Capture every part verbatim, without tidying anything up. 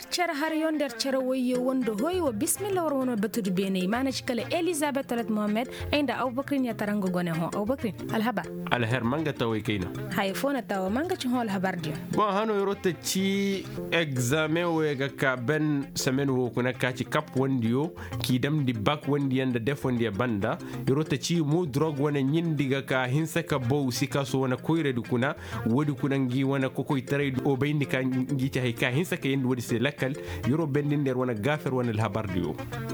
cer har yonder cer wayo wando hoy wa bismillah war wono batudu bene mana cikale Elizabeth Tolet Mohammed inda Abubakar ya tarango gone ho Abubakar alhaba alher manga tawai kaina hay fona taw manga ci hol habar dio bon hano yorote ci examen wega ka ben semaine wo kuna ka ci cap wondio ki dem di bac wondi yanda def wondi banda yorote ci mu drug wona nyindiga ka hinsa ka bow sika so wona koyre du kuna wodi kuna ngi wona ko koy tare o bayni ka ngi ci hay ka hinsa ka yindi wodi se lakal yoro bendin der wona gafer wona al habar dio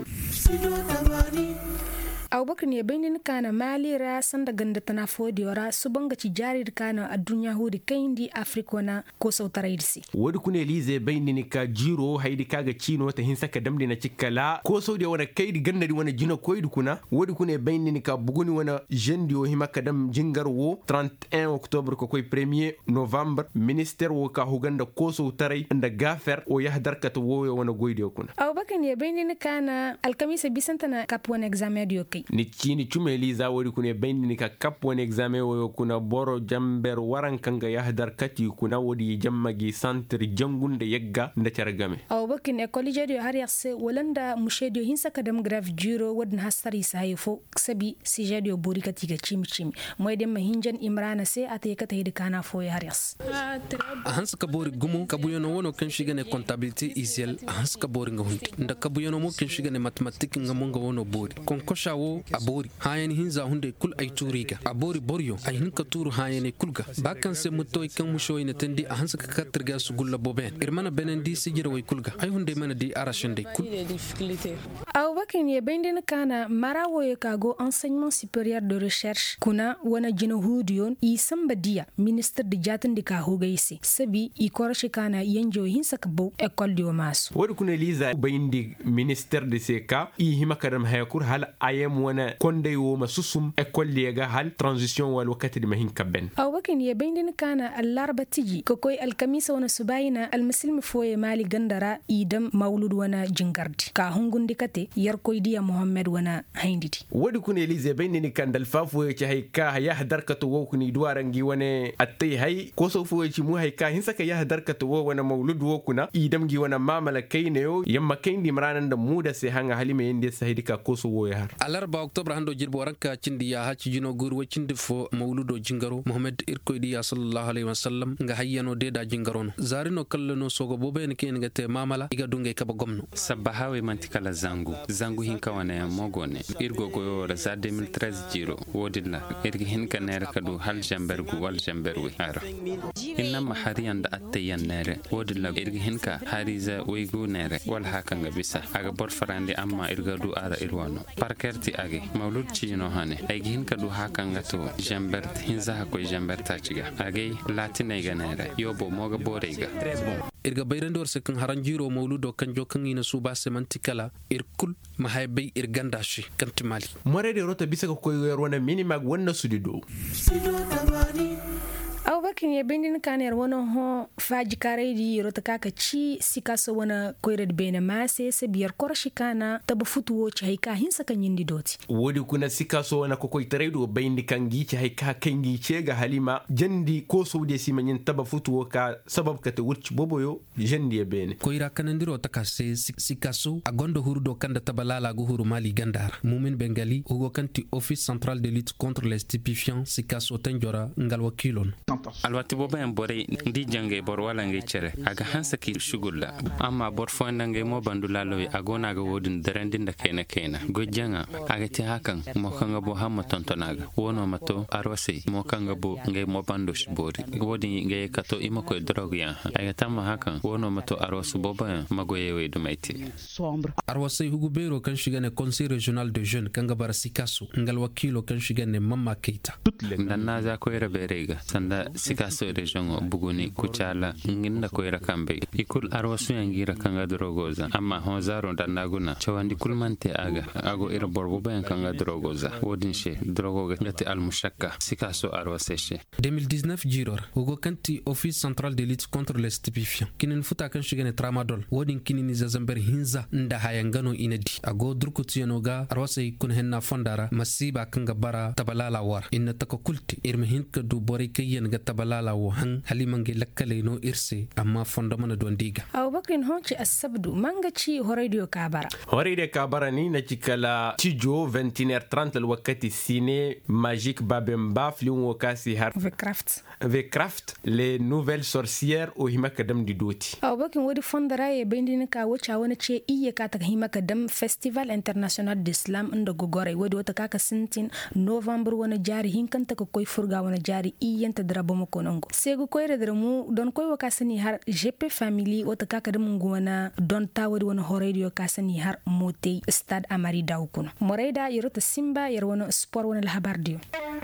Abubakar ne bainin kana mali ra sanda ganda tana fodi wara su banga ci jari kana a duniya hudi kaindi Afrika na ko sautara irsi wodi kune lize bainin ka jiro haidi kaga chino ta hinsa ka damdi na cikala ko saudi wana kaidi gannadi wana jino koydu kuna wodi kune bainin ka buguni wana jendi o hima kadam jingar wo trente et un octobre ko koy premier novembre ministère wo ka huganda ko sautara nda gafer o yahdar ka to wo wana goydi kuna Abubakar ne bainin kana alkamisa bisantana kap wana examen dio kai ni chini chumeli za wodi kune bayni ni ka kap woni examen wo kuna boro jamber waran kanga yahdar kati kuna wodi jammagi centre jangunde yegga nda cargame aw bakin e college dio har yasse wolanda mushedio hinsa kadam grave juro wadna hasari sayfo sabi si jadio bori kati ga chimi chimi moyde ma hinjan imrana se ate kata hidi kana fo har yass hans ka bori gumu kabuyono wono kan shigane comptabilité isiel hans ka bori ngahundi nda kabuyono mo kan shigane mathématique ngamonga wono bori kon kosha wo abori hayani hinza hunde kul ay turiga abori boryo ay hinka turu hayani kulga bakan se mutto kan musho ina tandi a hansa ka katirga su gulla boben irmana benendi sijira way kulga ay hunde mana di arashande kul aw bakin ye bendin kana marawo ye kago enseignement supérieur de recherche kuna wana jino hudion i samba dia ministre de jatin de ka hogaisi sabi i korshi kana yanjo hinsa ka bo école de masu wodi kune liza bayindi ministère de seka i hima kadam hayakur hal ayem wana konde wo masusum école lega hal transition wal wakati di mahin kabben aw bakin ye bindin kana al-arba tiji ko koy al-kamisa wana subayina al-muslim foye mali gandara idam maulud wana jingardi ka hungundi kate yar koy dia muhammad wana haynditi wodi kun elize bindin kan dal fafu ci hay ka ya hadarkatu wo kuni duwarangi wane attay hay ko so fu ci mu hay ka hinsa ka ya hadarkatu wo wana maulud wo kuna idam gi wana mamala kayne yo yamma kayndi maranan da muda se hanga halime yende sahidika ko so wo ya har ba octobre hando jirbo ranka cindi ya haci jino gur wacinde fo mawludo jingaro muhammad irkoydi ya sallallahu alaihi wasallam nga hayyano deda jingarono zarino kallano sogo boben ken ngate mamala iga dunge kaba gomno sabahawe mantikala zangu zangu hinka wana mogone irgo go za deux mille treize jiro wodilla irgi hinka nere kadu hal jambergu wal jamberwi ara inna mahariyan da attayan nere wodilla irgi hinka hariza waygu nere wal hakanga bisa aga bor farande amma irga du ara irwano parkerti age maulud chino hane ay gin kadu hakanga to jambert hinza ha ko jambert tachiga age latina ganere yobo moga borega irga bayrandor se kan haranjiro mauludo kan jokan ina suba semantikala irkul mahaybay irgandashi kantimali more de rota bisa ko yorwana minimag wonna sudido aw bakin ye bindin kaner wono ho faji karedi rota kaka ci sikaso wana koyred bene mase se biyar korshi kana tabu futuwo ci hayka hinsa kan yindi doti wodi kuna sikaso wana ko koy taredo bayndi kangi ci hayka kangi cega halima jandi ko sowde simanyin taba futuwo ka sabab ka te wurci boboyo jandi e bene koyra kanandiro takase sikaso agondo hurdo kanda tabalala go huru mali gandar mumin bengali ugo kanti office central de lutte contre les stupéfiants sikaso tanjora ngal wakilon alwati boba en bore ndi jange bor wala nge chere aga hansa ki shugulla amma bor fonda nge mo bandula lowi agona ga wodin derendinda kena kena go janga aga ti hakan mo kanga bo hamma tontonaga wono mato arwase mo kanga bo nge mo bandosh bori wodi nge kato imo ko drogue ya aga tamma hakan wono mato arwasu boba mago yewe dumaiti arwase hugu bero kan shigane conseil régional de jeunes kanga bar sikasu ngal wakilo kan shigane mamma keita danna za ko era berega sanda sikaso region buguni kuchala nginda ko era kambe ikul arwasu yangira kanga drogoza amma hozaro dandaguna chawandi kulmante aga ago era borbo ben kanga drogoza wodinshe drogoga ngati almushakka sikaso arwaseshe deux mille dix-neuf jiror ugo kanti office central de lutte contre les stupéfiants kinin futa kan shigane tramadol wodin kinin zazamber hinza nda hayangano inadi ago durkutiyanoga arwasai kun henna fondara masiba kanga bara tabalala war inna takakulti irma hinka du bori kayen ga balala wo han halimange lakkale no irse amma fondamana don diga aw bakin honci asabdu manga ci horedio kabara horedio kabara ni na cikala tijo vingt et une heures trente al wakati ciné magique babemba fliun wakasi har Vecraft Vecraft les nouvelles sorcières o himaka dam di doti aw bakin wodi fondara e bindin ka wuce wani ce iye ka ta himaka dam festival international d'islam inda gogore wodi wata kaka sintin november wani jari hinkanta ko koy furga wani jari iyenta drabo mo konongo segu koyre dra mu don koy wakasani har gp family wata kaka dam ngwana don tawadi wani horedio kasani har motey stade amari dawkuno moreda yorota simba yer wani sport wani lahabardio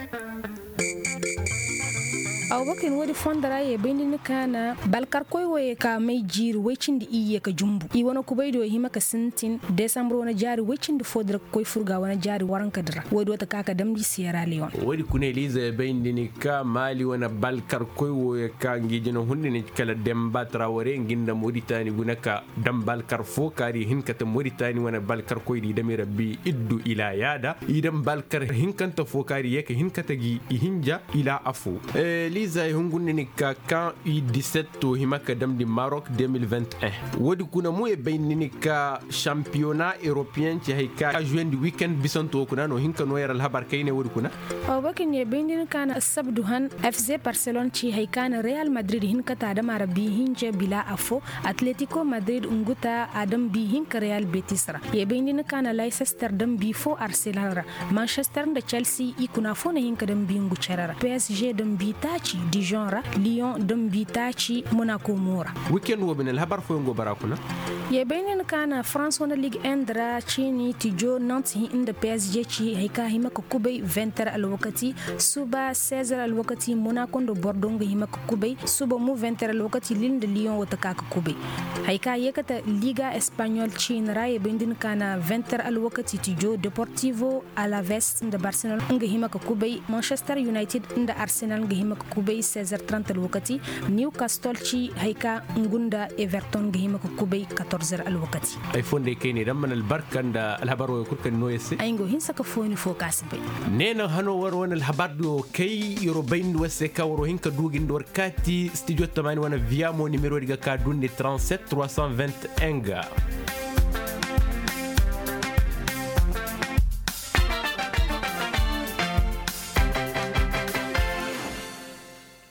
aw bakin wadi fondara ye bindin kana balkar koy woye ka may jir wecindi iye ka jumbu i wona ko baydo himaka sintin december wona jari wecindi fodra koy furga wona jari waranka dira wodi wata kaka damdi sierra leone wadi kune liza bindin ka mali wona balkar koy woye ka ngijino hundini kala demba trawore nginda moditani gunaka dam balkar fo kari hinkata moditani wona balkar koy di damira bi iddu ila yada idam balkar hinkanta fo kari yeke hinkata gi hinja ila afu e liza hungunni ka kan i dix-sept to himaka dam di Maroc deux mille vingt et un wodi kuna mu e baynini ka championnat européen ci hay ka juin di weekend bisanto kuna no hinka no yaral habar kayne wodi kuna aw bakin ye baynini kana sabdu han F C Barcelone ci hay kana Real Madrid hinka ta da marabi hinje bila afo Atletico Madrid unguta adam bi hinka Real Betis ra ye baynini kana Leicester dam bi fo Arsenal ra Manchester da Chelsea ikuna fo na hinka dam bi ngu charara P S G dam bi taci Dijon ra Lyon dam bi taci Monaco mura weekend wo benel habar fo ngo barakuna ye baynini kana France wona Ligue un dra chini tijo Nantes inda P S G ci hay ka himaka kubay vingt heures al wakati suba seize heures al wakati Monaco do Bordeaux nga himaka kubay suba mu vingt heures al wakati Lille de Lyon wata kaka kubay hay ka yekata Liga Espagnol ci nara ye baynini kana vingt heures al wakati tijo Deportivo Alaves inda Barcelona nga himaka kubay Manchester United inda Arsenal nga himaka kubay seize heures trente al wakati Newcastle ci hay ka ngunda Everton nga himaka kubay quatorze heures al wakati ay fonde kayni dam man al barkanda al habar wo kurkan no yesse ay ngo hin saka foni focus bay nena hano war won al habar do kay yoro bayn wesse ka woro hinka dugin dor kati studio tamani wana via mo numero diga ka dunde trente-sept trois cent vingt et un ga